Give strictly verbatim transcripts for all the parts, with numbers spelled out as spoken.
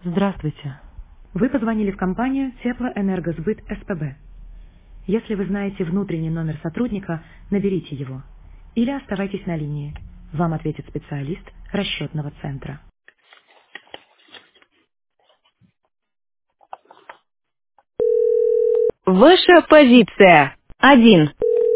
Здравствуйте. Вы позвонили в компанию Теплоэнергосбыт СПБ. Если вы знаете внутренний номер сотрудника, наберите его. Или оставайтесь на линии. Вам ответит специалист расчетного центра. Ваша позиция. Один.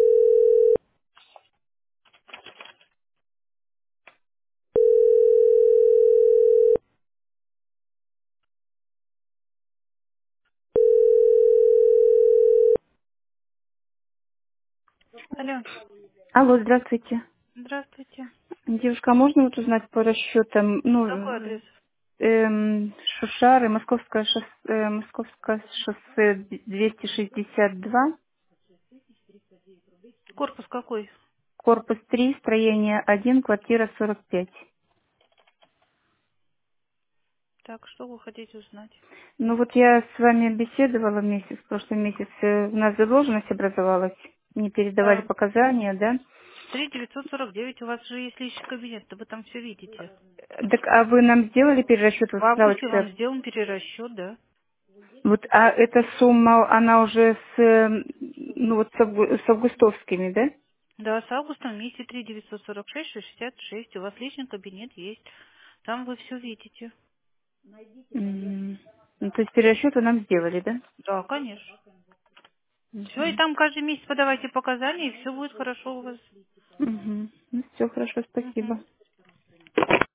Алло, Алло, здравствуйте. здравствуйте. Девушка, а можно вот узнать по расчетам, Какой ну, адрес? эм, Шушары, Московское шоссе, э, Московское шоссе двести шестьдесят два, Корпус какой? корпус три, строение один, квартира сорок пять. Так, что вы хотите узнать? Ну вот я с вами беседовала месяц, в прошлом месяце, у нас задолженность образовалась, не передавали Да. показания, да? три девятьсот сорок девять, у вас же есть личный кабинет, то вы там все видите. Так, а вы нам сделали перерасчет, В вот августе вам справочка? сделан перерасчет, да? Вот, а эта сумма, она уже с, э, ну вот с, авгу- с августовскими, да? Да, с августа вместе три девятьсот сорок шесть шестьдесят шесть, у вас личный кабинет есть. Там вы все видите. М. Ну, то есть перерасчет вы нам сделали, да? Да, конечно. Все, и Мгм. там каждый месяц подавайте показания, и все будет хорошо у вас. Мгм. Ну, все хорошо, Мгм. спасибо.